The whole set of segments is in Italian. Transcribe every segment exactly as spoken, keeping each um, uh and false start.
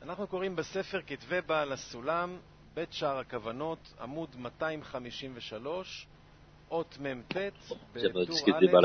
אנחנו קוראים בספר כתבי בעל הסולם, בית שער הכוונות, עמוד מאתיים חמישים ושלוש, אות מ"ט, בטור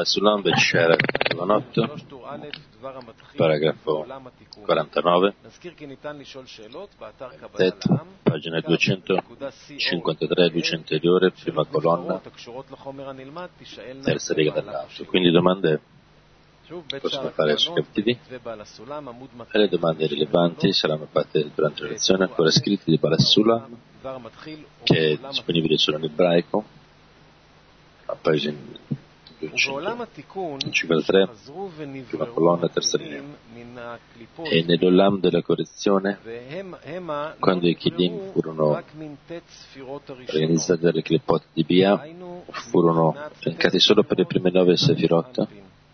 א', דבר המתחיל, paragrafo quarantanove, נזכיר כי ניתן לשאול שאלות באתר קבלה Tet, לעם, pagina duecentocinquantatré, luce interiore, prima colonna, הקשורות לחומר הנלמד, תשאלנה terza riga במהלך dall'alto. השיעור. Quindi domande שוב, בית possono שער fare הכוונות, suggerittivi בכתבי בעל הסולם, עמוד e le domande rilevanti saranno fatte durante la lezione ancora scritte di Balasulam, דבר המתחיל, che è disponibile solo in ebraico, a pagina ובעולם התיקון duecentocinquantatré, חזרו prima ונבראו colonna, terza linea. הכלים מן הקליפות, E nell'Olam della correzione, והם המה לא quando i Kilim נבראו furono רק מן ט' ספירות הראשונות, organizzati dalle clipot di Bia, היינו furono elencati solo per le prime nove Sefirot,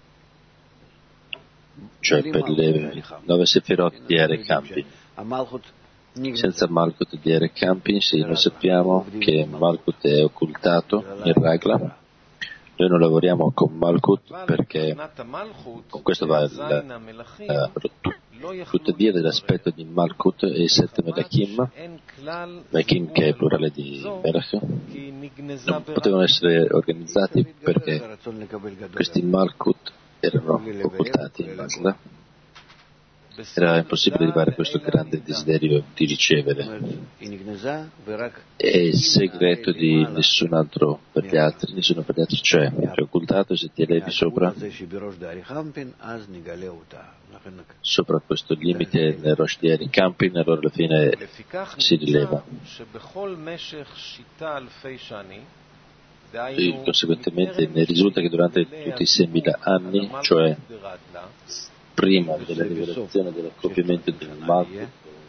cioè per le nove Sefirot di Ere Campin. Senza Malkut di Ere Campin, sì, noi sappiamo che Malkut è occultato in Ragla. Noi non lavoriamo con Malkut perché con questo va il, eh, tuttavia dell'aspetto di Malkut e i sette Melachim, Melachim che è plurale di Melach, non potevano essere organizzati perché questi Malkut erano occultati in Magda. Era impossibile arrivare a questo grande desiderio di ricevere. È il segreto di nessun altro per gli altri, nessuno per gli altri c'è. È occultato, se ti elevi sopra, sopra questo limite nel Rosh di Eri Campin, allora alla fine si rileva. E conseguentemente ne risulta che durante tutti i seimila anni, cioè prima della rivelazione dell'accoppiamento del Malkut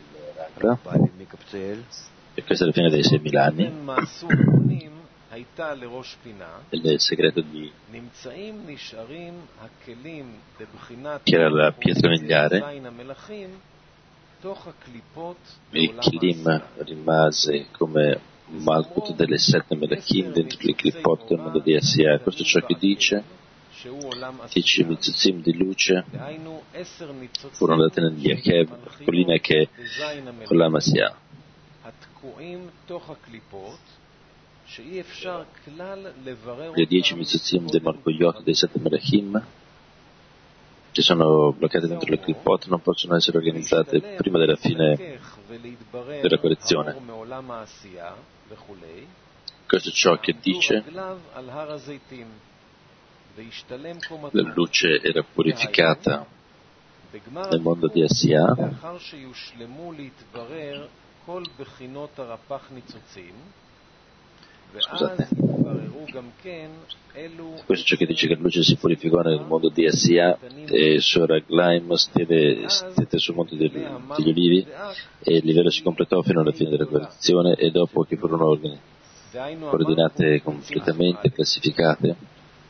e questo è la fine dei seimila anni, ed è il segreto di che era la pietra miliare. Il Kilim rimase come Malkut delle sette Melachim dentro le Klipot del mondo di Asiya. Questo è ciò che dice dieci mitzuzim di luce furono date negli Akev, colline che con la Masya. Le dieci mitzuzim del Malkoyot dei sette Melachim che sono bloccate dentro le Klipot non possono essere organizzate prima della fine della correzione. Questo è ciò che dice la luce era purificata nel mondo di Asiya scusate questo è ciò che dice che la luce si purificò nel mondo di Asiya e su Raglaim stette, stette sul monte degli, degli Olivi e il livello si completò fino alla fine della correzione e dopo che furono ordinate completamente, classificate.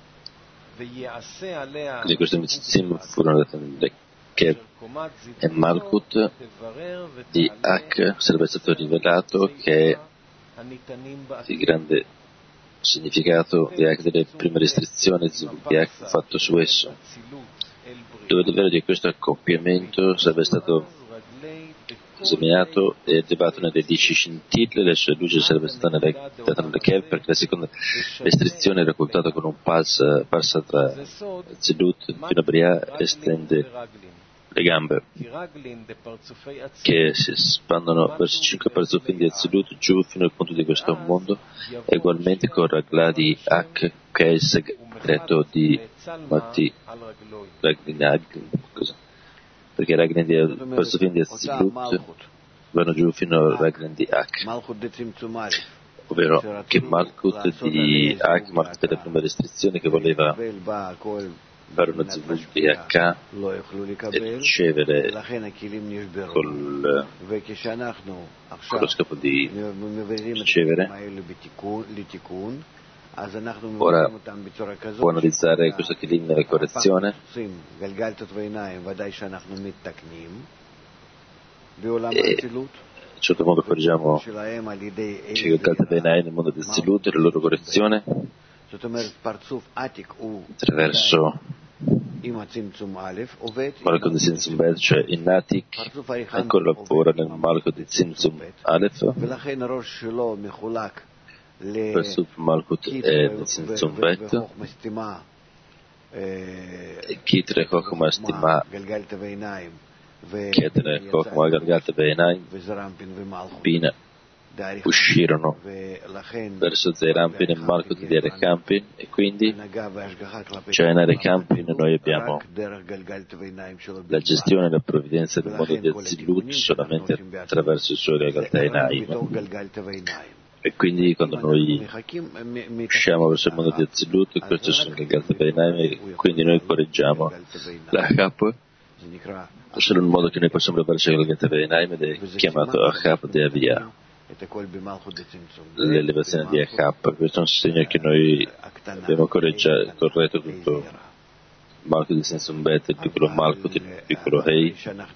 Quindi questi mitzvim furono dati nelle Kev e Malkut di Ak sarebbe stato rivelato che è il grande significato di Ak delle prime restrizioni di Ak fatto su esso, dove il livello di questo accoppiamento sarebbe stato esaminato e elevato nelle dieci scintille, la sua luce sarebbe stata nelle, data nelle Kev perché la seconda restrizione era occultata con un palsa, palsa tra Zilut fino a Briah estende le gambe che si espandono verso i cinque parzufim di Zilut giù fino al punto di questo mondo e ugualmente con Ragla di Ak che è il segreto di Mati Raglinag perché Raglan di parzufim di Zilut vanno giù fino al Raglan di Ak, ovvero che Malkut di Ak, Malkut della prima restrizione che voleva fare uno Zilut di Ak e ricevere col, con lo scopo di ricevere. Ora può analizzare questo Kilim nella correzione e in un certo modo correggiamo che Galta Benai nel mondo del Zilut e la loro correzione attraverso Malco di Tzimtzum Bet, cioè in Atik ancora lavora nel Malco di Tzimtzum Aleph, Persuf Malkut è nel Tzimtzum Bet, Kitre Chochma Stima, Ketere Chochma Galgat Beinaim, Bina uscirono verso Zeirampin e Malkut di Erekampin, e quindi cioè in Erekampin noi abbiamo la gestione e la provvidenza del mondo di Azilut solamente attraverso il suo Galgat Beinaim, e quindi quando noi usciamo verso il mondo di Azilut, questo sono Galgat Beinaim, e quindi noi correggiamo la Hap solo in modo che noi possiamo arrivare al Galgat Beinaim, ed è chiamato Hap de Aviyah, l'elevazione di H. Questo è un segno che noi abbiamo corretto tutto il Malkut di Tzimtzum Bet, il piccolo Malkut, il piccolo Hei,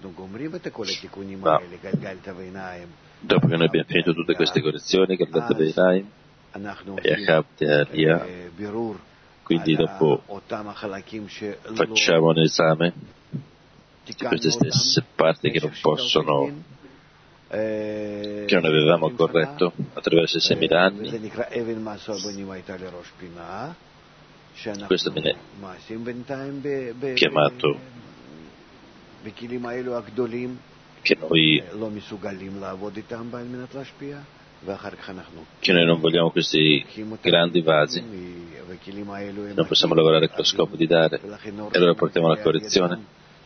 ma dopo che noi abbiamo finito tutte queste correzioni, Galgat Beinaim e H di Aliyah, quindi dopo facciamo un esame di queste stesse parti che non possono, che non avevamo corretto attraverso i seimila anni. Questo viene chiamato che noi che noi non vogliamo questi grandi vasi, non possiamo lavorare con lo scopo di dare, e allora portiamo la correzione,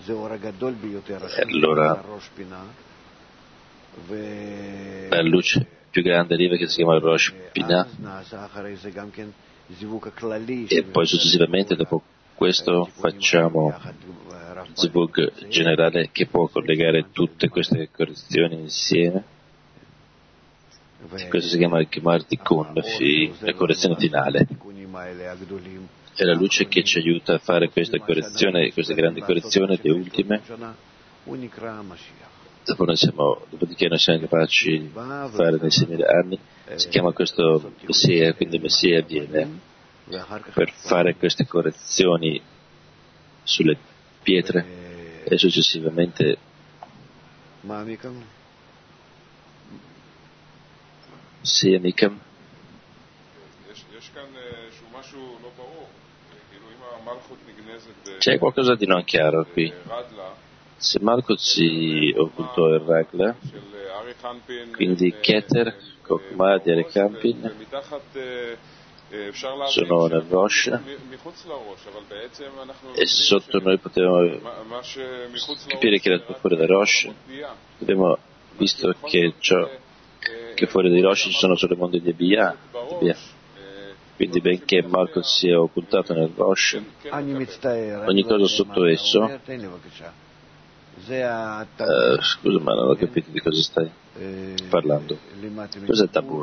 e allora la luce più grande arriva, che si chiama Rosh Pinah, e poi successivamente dopo questo facciamo Zivug generale che può collegare tutte queste correzioni insieme. Questo si chiama il Gemar Tikkun, la correzione finale. È la luce che ci aiuta a fare queste correzioni, queste grandi correzioni, le ultime. Dopo noi siamo, dopodiché noi siamo capaci di fare nei seimila anni, si chiama questo Messia, quindi il Messia viene per fare queste correzioni sulle pietre e successivamente Sia Mikam. C'è qualcosa di non chiaro qui. Se Malkut si occultò il Ragla, quindi Keter, Kokma di Erekampin sono nel Rosh, e sotto noi potevamo capire che era fuori da Rosh. Abbiamo visto che ciò che fuori dai Rosh ci sono solo i mondi di Abiyah, quindi benché Malkut sia occultato nel Rosh, ogni cosa sotto esso. Uh, scusa, ma non ho capito di cosa stai parlando. Cos'è Tabur?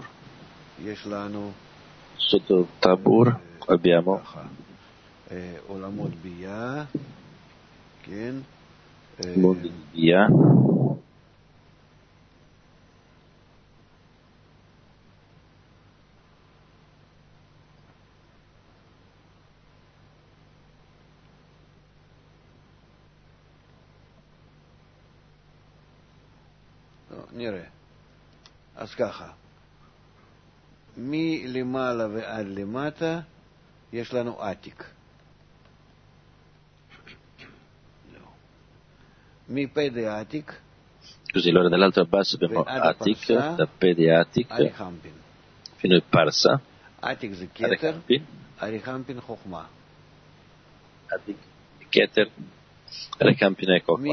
Sotto Tabur abbiamo mondi di Bia, נראה. אז ככה, מלמעלה ועד למטה יש לנו עתיק. מפה דעתיק, così allora dall'alto al basso abbiamo Atik, da P di Atik fino al Parsa, עתיק זה כתר, אריחמפין חוכמה. Atik, Keter, Erekampin e Kokma.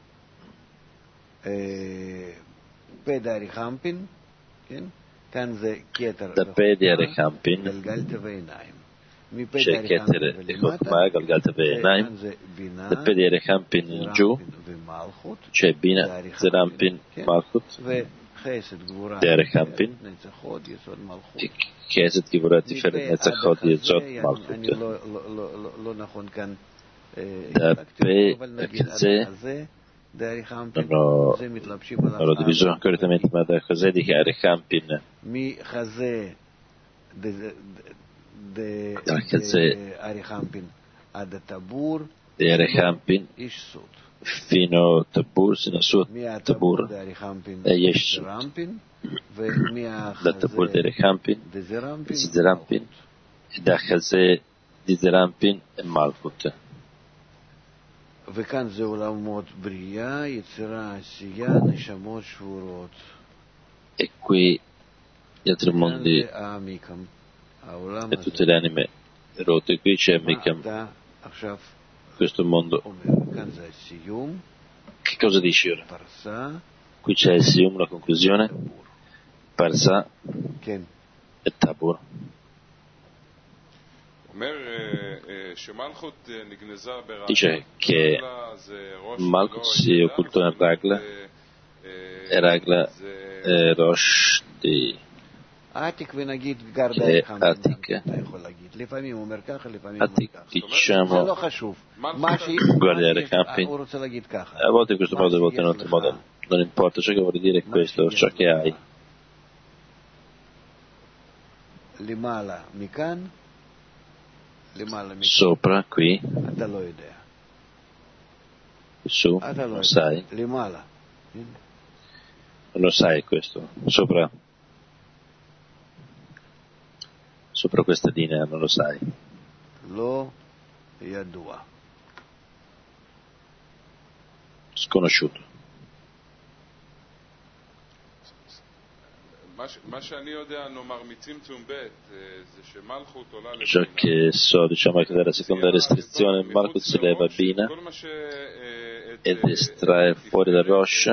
פה דאריחמפין, כן? כאן זה כתר da P di Erekampin גלגלת ועיניים. c'è Keter e Kokma, Galgalta Beinaim, da P di Erekampin in giù c'è Bina, Zeirampin, Malkut, di Erekampin, e Chesed, Givurat, Tiferet, Netzachot, Yezot, Malkut. Da P a Kze non ho, non l'ho diviso correttamente, ma da Chesed di Erekampin, da Kze di Erechampin fino a Tabur, sino a suo Tabur e Yeshut. Da Tabur di Erechampin, di Zerampin, e da Chazè di Zerampin e Malkut. E qui gli altri mondi e tutte le anime rotte. Qui c'è Mikam, questo mondo. Che cosa dici ora? Qui c'è il Siyum, la conclusione, Parsa e Tabur. Dice che Malkut si occultò in Ragla e Ragla è Rosh di che è Atik. Atik, diciamo, guarda Erechampin, a volte in questo modo, a volte in un altro modo, non importa, ciò che vuole dire è questo, ciò che hai. Sopra, qui, su, non sai, non sai questo, sopra, sopra questa linea non lo sai. Sconosciuto. Ciò che so, diciamo che dalla seconda restrizione Malkut si leva Bina ed estrae fuori da Rosh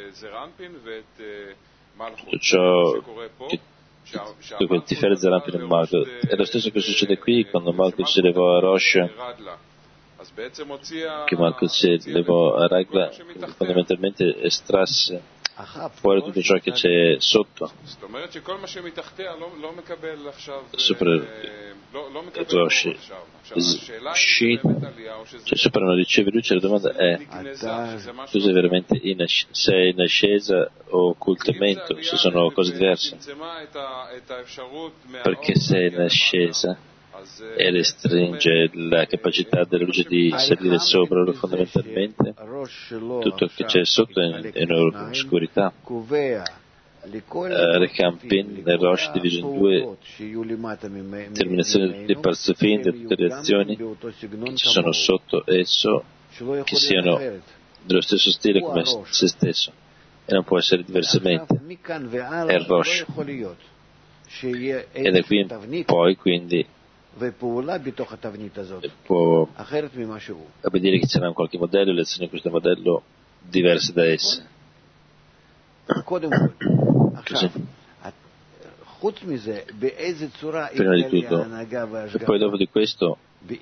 tutto ciò che tutto Tiferet, Zerampin e Malkut. È lo stesso che succede qui quando Malkut si levò a Rosh, che Malkut si levò a Ragla, fondamentalmente estrasse fuori tutto ciò che c'è sotto, sopra il Rosh, Shit, cioè sopra non riceve luce. La domanda è: tu sei veramente in, sei in ascesa o occultamento? Se sono cose diverse. Perché sei in ascesa e restringe la capacità della luce di salire sopra, fondamentalmente tutto che c'è sotto è in oscurità. Erechampin nel Rosh diviso in due terminazioni di Parsufin di tutte le azioni che ci sono sotto esso, che siano dello stesso stile come se stesso, e non può essere diversamente. È il Rosh, ed è qui in poi, quindi può obbedire che c'era un qualche modello e le azioni di questo modello diverse da esse. Così. Prima di tutto, e poi dopo di questo,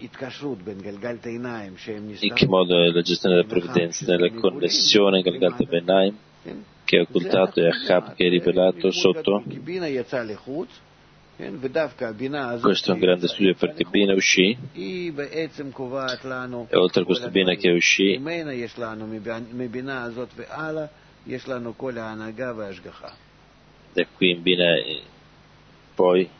in che modo è la gestione della provvidenza, nella connessione Galgalta Benaim, che è occultato, e Achab, che è rivelato sotto. Questo è un grande studio perché Bina uscì, e oltre a questo Bina che uscì, da qui in Bina poi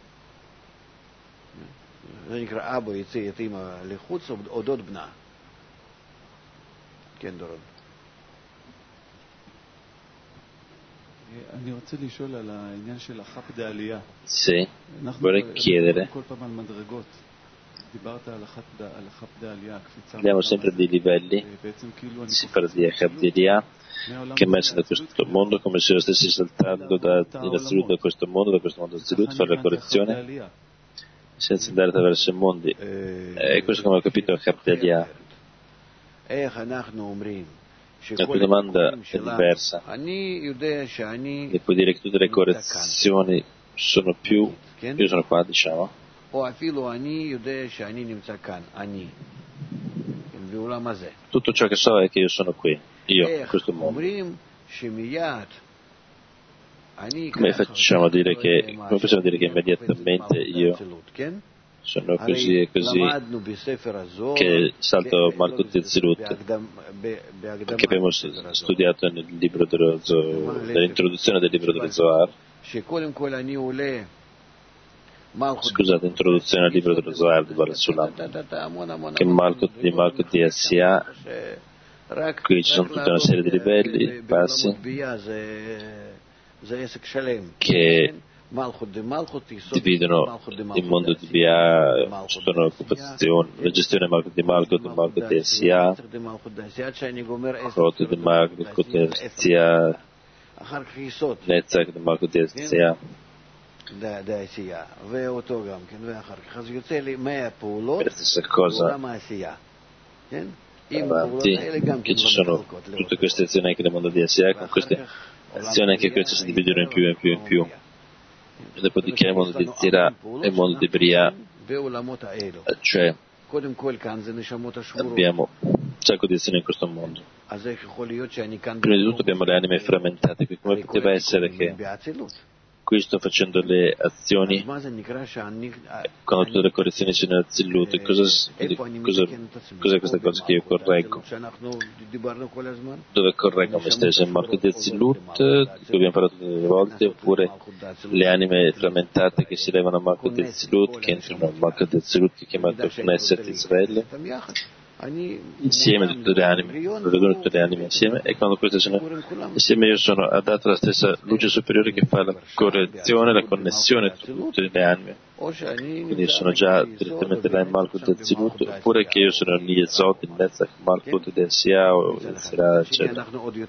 sì, vorrei chiedere, parliamo sempre di livelli, si parla di Achab di Elia, che è emersa da questo mondo come se lo stessi saltando da, in assoluto da questo mondo, da questo mondo assoluto, fare la correzione senza andare attraverso i mondi. E questo come ho capito Achab di Elia. La tua domanda è diversa, e puoi dire che tutte le correzioni sono più, io sono qua, diciamo, tutto ciò che so è che io sono qui, io, in questo mondo. Come facciamo a dire che, come possiamo dire che immediatamente io sono così e così, che salto Malkut e Zilut, che abbiamo studiato nel libro dello Zohar, nell'introduzione del libro dello Zohar, scusate, introduzione al libro dello Zohar di Baal Sulam, che Malkut di Malkut di Asiya, qui ci sono tutta una serie di livelli, passi, che dividono il mondo di Bia, ci sono occupazioni, la gestione Malkut di Malkut, di Malkut di Asiya, Krot di Malkut di Asiya, Netzach di Malkut di Asiya. La stessa cosa avanti, che ci sono tutte queste azioni anche nel mondo di Asiya, con queste azioni anche queste si dividono in più, in più, in più. E dopodiché il mondo di Zira e il mondo di Bria, cioè abbiamo un sacco di azioni in questo mondo. Prima di tutto abbiamo le anime frammentate, qui come poteva essere che qui sto facendo le azioni quando tutte le correzioni sono nel Zillut, cosa, cosa, cos'è questa cosa che io correggo? Dove correggo me stesso? Il Malkut del Zillut, di cui abbiamo parlato delle volte, oppure le anime frammentate che si levano a Malkut del Zillut, che entrano al Malkut del Zillut, che è chiamato Knesset Israele, insieme tutte le anime, vedono tutte le anime insieme, e quando queste sono insieme io sono adatto alla stessa luce superiore che fa la correzione, la connessione tra tutte le anime. Quindi io sono già direttamente là in Malkut del Zilut, oppure che io sono lì Yesod, in Netzach, Malkut del Sia o del Sira, eccetera.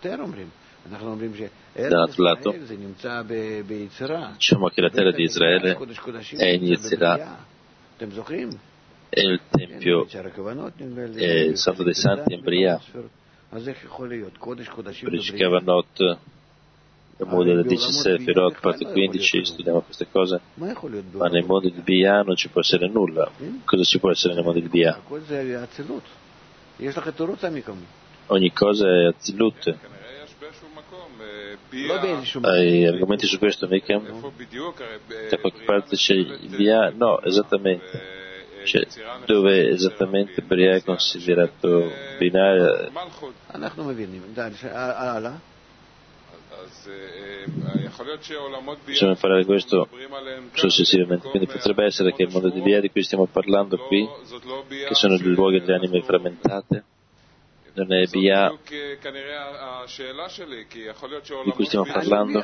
Dall'altro lato diciamo che la terra di Israele è in Yetzirah, è il Tempio, è il Santo dei Santi in Bria, Kodesh Kavanot, la moda del dieci Sefirot, parte quindici, studiamo queste cose, ma nel mondo di Bia non ci può essere nulla. Cosa ci può essere nel mondo di Bia? Ogni cosa è Azilut. Hai argomenti su questo, mica? Da qualche parte c'è il Bia? No, esattamente. Cioè, dove esattamente Bria è considerato binario? Possiamo imparare questo successivamente, quindi potrebbe essere che il mondo di Bia di cui stiamo parlando qui, che sono i luoghi delle anime frammentate, non è Bia di cui stiamo parlando,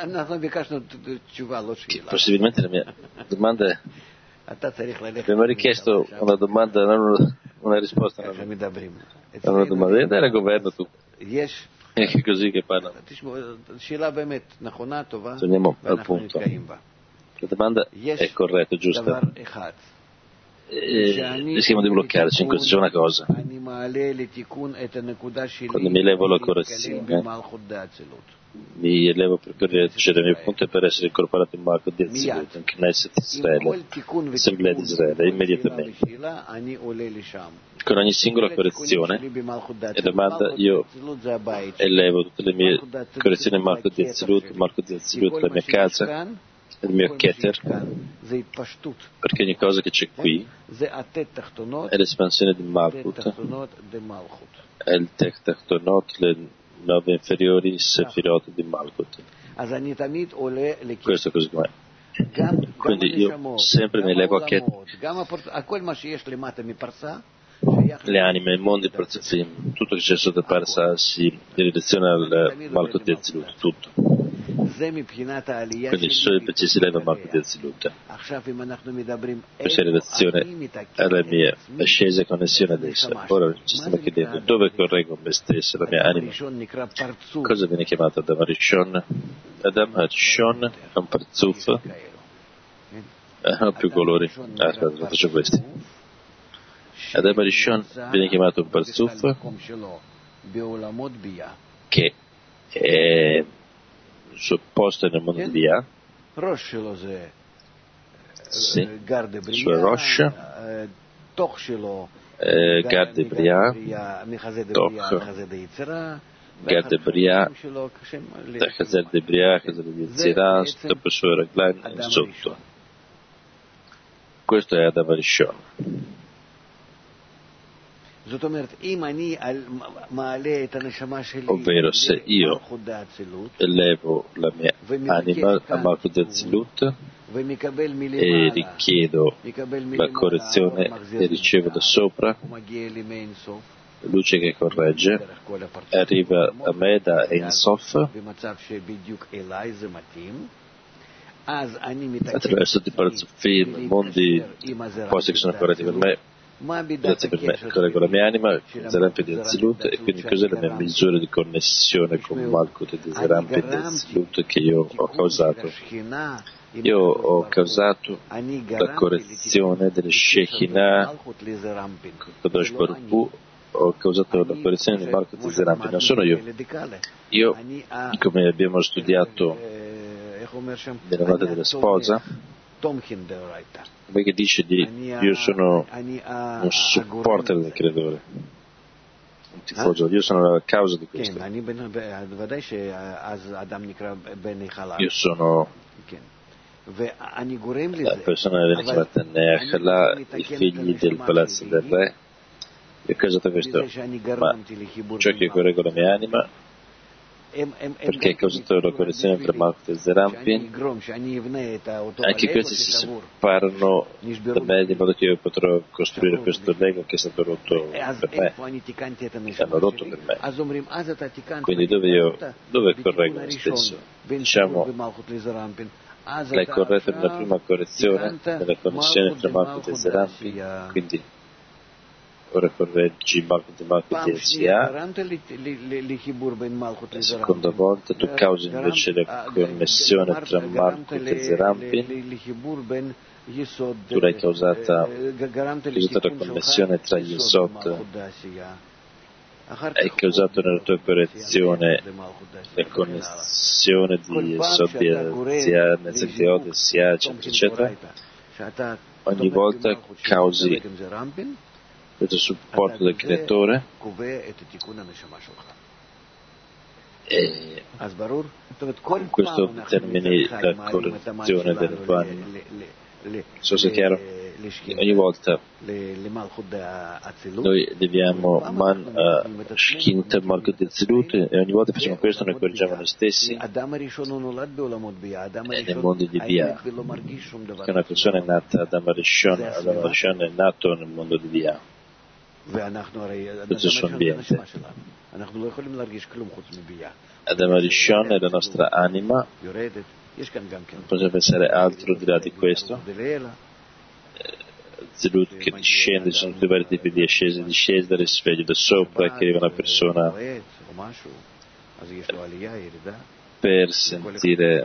che possibilmente la mia domanda è: abbiamo richiesto una domanda, non una risposta, non una domanda. Dai al governo tu. È così che parlano. Torniamo al punto. La domanda è corretta, giusta. E rischiamo di bloccarci in questo. C'è una cosa. Quando mi levo la correzione, mi elevo per correggere il mio punto e per essere incorporato in Malkut di Azilut, in Knesset Israele, Assemblea di Israele, immediatamente. Con ogni singola correzione e domanda io elevo tutte le mie correzioni in Malkut di Azilut, Malkut di Azilut, la mia casa, il mio Keter, perché ogni cosa che c'è qui è l'espansione di Malkut, è il Tek Tachtonot, le nove inferiori Sefirot di Malkut. Questo così com'è. Quindi io sempre mi levo a Keter, le anime, il mondo, i Parzufim, tutto che c'è sotto Parsa si direziona al Malkut di Azilut, tutto. Quindi solo perché si leva Malkut di Azilut. Questa è in relazione alla mia ascesa e connessione ad essa. Ora ci stiamo chiedendo dove correggo me stesso, la mia anima. Cosa viene chiamato Adam Rishon? Adam Rishon è un Parzuf. Eh, non ho più colori. Ah, aspetta, faccio questi. Adam Rishon viene chiamato un Parzuf che è il suo posto nel mondo di Bia, sì, il suo Rosh, eh, Gard Bria, Toch, Gard Bria, Chazer de Bria, Chazer di Yetzirah, dopo il suo Raglan sotto. Questo è Adam Rishon. Ovvero, se io elevo la mia anima a Malkut di Azilut, e richiedo la correzione e ricevo da sopra luce che corregge, arriva a me da Ein Sof attraverso tutti i parazufim, mondi posti che sono corretti per me, grazie per me, correggo la mia anima, Zerampi di Azilut, e quindi cos'è la mia misura di connessione con Malkut di Zerampi di Azilut che io ho causato? Io ho causato la correzione delle Shekinah Kadosh Baruch Hu, ho causato la correzione di Malkut di Zerampi, non sono io. Io, come abbiamo studiato nella nota della sposa, che dice di io sono un supporter del creatore, un tifoso, io sono la causa di questo. Io sono la persona che viene chiamata Neachala, i figli del palazzo del re. Io ho causato questo, ma ciò che io correggo la mia anima, perché ha causato la correzione tra Malkut e Zerampi, anche questi si separano da me di modo che io potrò costruire questo Lego che è stato rotto per me, che hanno rotto per me. Quindi dove io dove correggo me stesso? Diciamo, l'hai corretto nella prima correzione, nella connessione tra Malkut e Zerampi, quindi ora correggi Malkut e Malkut e S I A, la seconda volta tu causi invece la connessione tra Malkut e Zerampi, tu l'hai causata, causata la connessione tra gli Yesod, hai causato nella tua correzione la connessione di Yesod, di S I A, Nezekteot, S I A, eccetera, eccetera. Ogni volta causi questo supporto del creatore e con questo determini la correzione della tua anima. So se è chiaro? Ogni volta noi deviamo man a Shkinta Malkut di Azilut e ogni volta facciamo questo noi correggiamo noi stessi e nei mondi di Bia, perché una persona è nata Adam Rishon, Adam Rishon è nato nel mondo di Bia, questo è il suo ambiente. Adam Rishon è la nostra anima, non possiamo pensare altro di là di questo. Zilut che discende, ci sono tutti i vari tipi di ascese e discese, risveglio da sopra, che arriva una persona per sentire,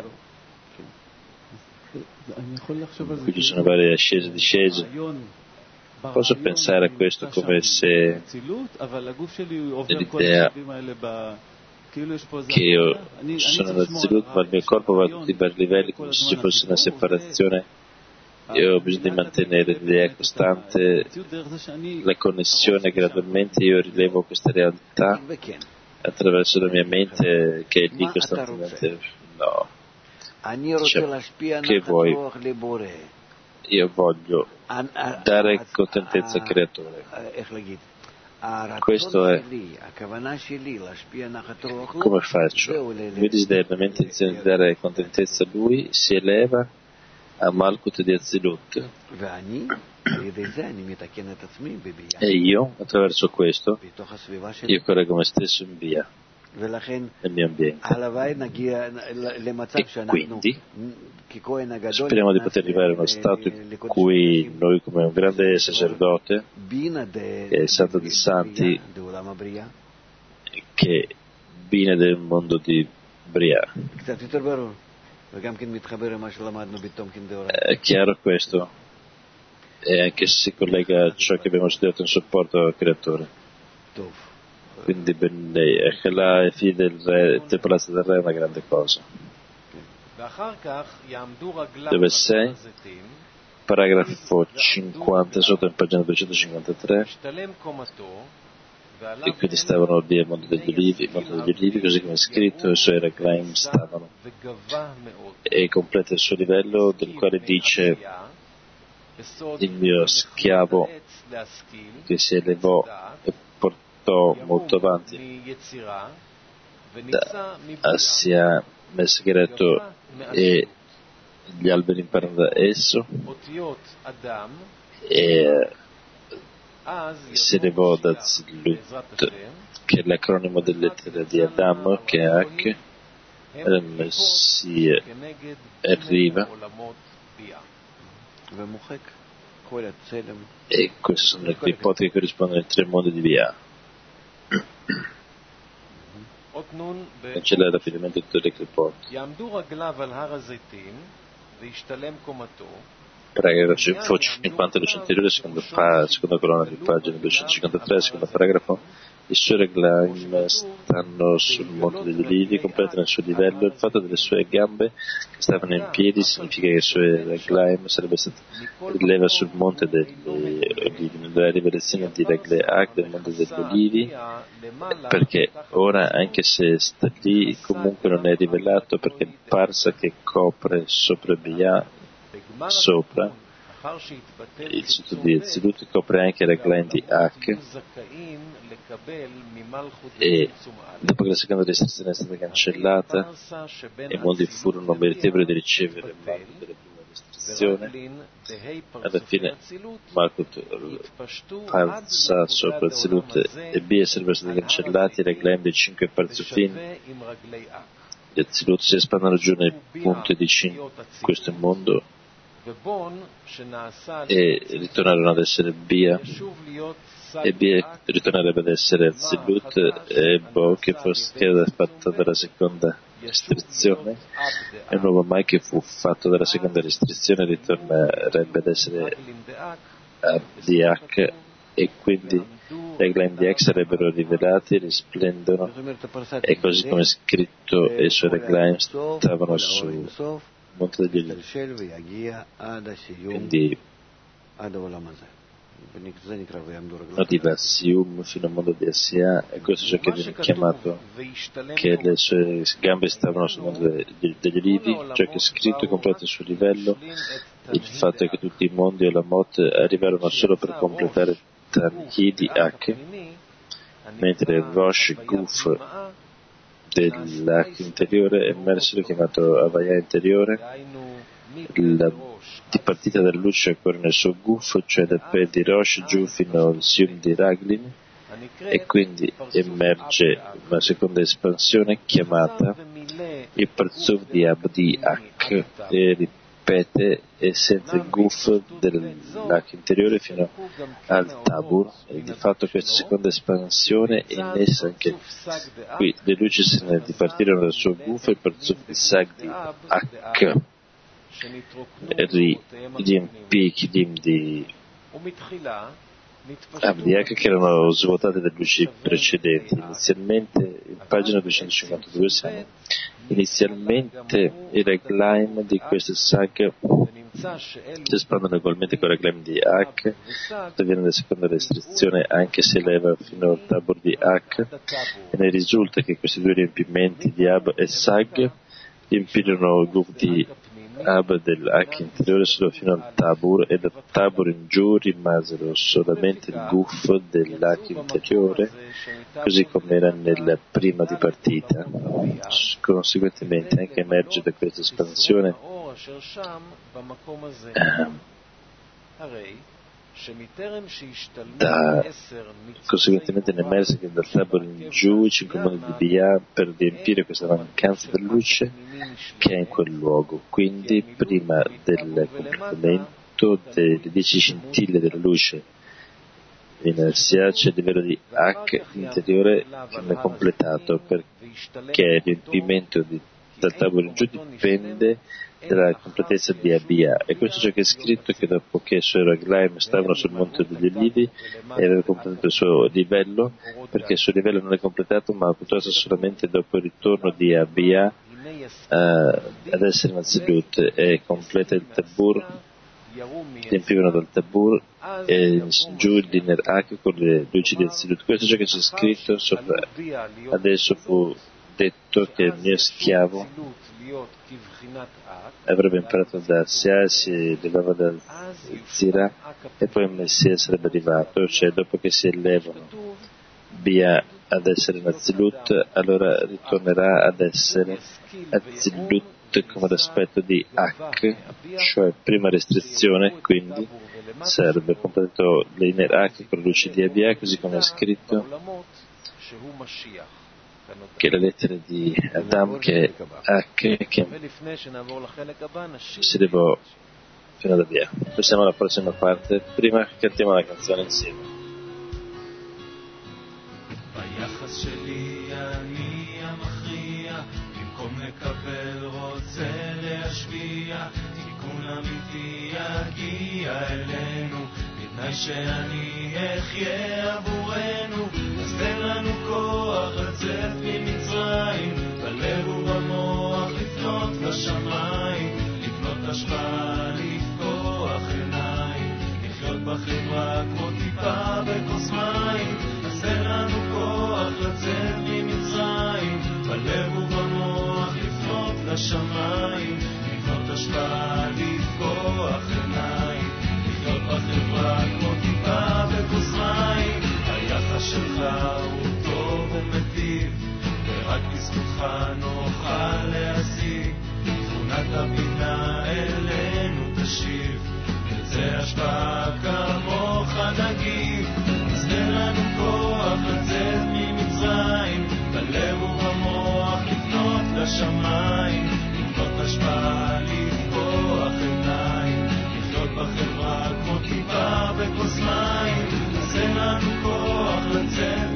qui ci sono varie ascese e discese. Posso pensare a questo come se l'idea che io sono nella Zilut ma il mio corpo va a tutti i vari livelli come se ci fosse una separazione. Io ho bisogno di mantenere l'idea costante, la connessione, gradualmente io rilevo questa realtà attraverso la mia mente che è lì costantemente. No, diciamo, che vuoi? Io voglio dare contentezza al creatore. Questo è come faccio? Il mio desiderio, la mia intenzione di dare contentezza a lui si eleva a Malkut di Azilut e io attraverso questo io correggo me stesso in via nel mio ambiente e quindi speriamo di poter arrivare a uno stato in cui noi come un grande sacerdote che è il Santo dei Santi che viene del mondo di Bria. È chiaro questo? E anche se si collega a ciò che abbiamo studiato in supporto al creatore. Quindi Echela e figli del re, del palazzo del re è una grande cosa. Dove sei? Paragrafo cinquanta, sotto in pagina duecentocinquantatré. E quindi stavano lì al mondo degli ulivi, il mondo degli ulivi, così come è scritto, i suoi Raglaim stavano. E completa il suo livello, del quale dice il mio schiavo che si elevò e portò molto avanti da Assia Mesgreto e gli alberi imparano da esso, e si elevò da Zilut, che è l'acronimo delle lettere di Adam, che è H, ehm, si arriva, e queste sono le ipotesi che corrispondono ai tre mondi di Bia. Cancella rapidamente tutte le clipot. Paragrafo cinquanta, luce interiore, seconda, pa- seconda colonna di pagina duecentocinquantatré, secondo paragrafo. I suoi reglaim stanno sul monte degli Ulivi, completano il suo livello. Il fatto delle sue gambe che stavano in piedi significa che i suoi reglaim sarebbe stato rileva sul monte degli Ulivi. Nella rivelazione di Regle Ak del monte degli Ulivi, perché ora, anche se sta lì, comunque non è rivelato, perché il parsa che copre sopra Bia, sopra il sotto di Zilut, copre anche il reglaim di Ak, e dopo che la seconda restrizione è stata cancellata, i mondi furono meritevoli di ricevere il Malkut della prima restrizione. Alla fine Malkut passa sopra Zilut e Bia sarebbero stati cancellati, i reglaim dei cinque Parzufim e Zilut si espandono giù nei punti di questo mondo e ritornarono ad essere Bia, e Bia ritornerebbe ad essere Zilut, e Bo, che fosse che era fatto dalla seconda restrizione, e un nuovo Mai che fu fatto dalla seconda restrizione ritornerebbe ad essere Abdiak, e quindi i reglaim di Ak sarebbero rivelati, risplendono, e così come è scritto, e i suoi reglaim stavano sul monte degli Ulivi. Quindi Adiva Sium fino al mondo di Assia, e questo è ciò che viene chiamato che le sue gambe stavano sul mondo degli, degli Ulivi, ciò che è scritto completa il suo livello. Il fatto è che tutti i mondi e la Mot arrivarono solo per completare Tanhi di Ak, mentre il Rosh Guf dell'Ak interiore è emerso, chiamato Avaya interiore. La dipartita della luce ancora nel suo guf, cioè dal Pe di Rosh giù fino al Sium di Raglin, e quindi emerge una seconda espansione chiamata il Parzuf di Abdi Ak, e ripete e sente il guf dell'Ak interiore fino al Tabur, e di fatto questa seconda espansione è in essa anche qui. Le luci se ne dipartirono dal suo guf, e il Parzuf di Sag di Ak riempì i Kilim di Abdiak, che erano svuotate dalle luci precedenti. Inizialmente, in pagina duecentocinquantadue siamo, inizialmente i reglaim di questo Sag si espandono ugualmente con i reglaim di Ak, tuttavia nella seconda restrizione anche si eleva fino al Tabur di Ak, e ne risulta che questi due riempimenti di Ab e Sag riempirono il guf di Ab dell'Ak interiore solo fino al Tabur, e dal Tabur in giù rimasero solamente il guf dell'Ak interiore, così come era nella prima dipartita. Conseguentemente anche emerge da questa espansione eh, da, conseguentemente ne emerge che dal Tabor in giù i cinque mondi di Bia, per riempire questa mancanza di luce che è in quel luogo. Quindi prima del completamento delle dieci scintille della luce in Assia c'è il livello di Ak interiore che non è completato, perché il riempimento di, dal Tabor in giù dipende della completezza di Abia, e questo è ciò che è scritto, che dopo che i suoi reglaim stavano sul monte degli Ulivi e aveva completato il suo livello, perché il suo livello non è completato, ma piuttosto solamente dopo il ritorno di Abia uh, ad essere in Zilut, e completa il Tabur, riempivano dal Tabur e giù l'Iner Ak con le luci di Zilut. Questo è ciò che c'è scritto sopra. Adesso fu detto che il mio schiavo avrebbe imparato da Assia, si levava dal Zira, e poi il Messia sarebbe arrivato, cioè dopo che si elevano Bia ad essere in Zilut, allora ritornerà ad essere Zilut input come l'aspetto di H, cioè prima restrizione, quindi serve completo l'iner H produce D A B A, così come è scritto che la lettera di Adam che è H, che si deve fino ad A B A. Passiamo alla prossima parte, prima cantiamo la canzone insieme. ביחס שלי אני המכריע, במקום לקבל רוצה להשפיע, תיקון אמיתי יגיע אלינו, בתנאי שאני אחיה עבורנו, אז תן לנו כוח לצאת ממצרים, בלב ובמוח לפנות לשמיים, לפנות השפעה, לפקוח עיניים, לחיות בחברה כמו טיפה בכוס מים, אז תן לנו כוח לצאת ממצרים, בלב ובמוח לפנות לשמיים, לפנות השפעה, לפקוח עיניים, לחיות בחברה כמו טיפה בכוס מים. היחס שלך הוא טוב ומטיב, ורק בזכותך נוכל להשיג, תכונת הבינה אלינו תשיב, תרצה השפעה כמוך נגיב, אז תן לנו כוח לצאת ממצרים, בלב ובמוח לפנות לשמיים, לפנות השפעה, לפקוח עיניים, לחיות בחברה כמו טיפה בכוס מים, אז תן לנו כוח לצאת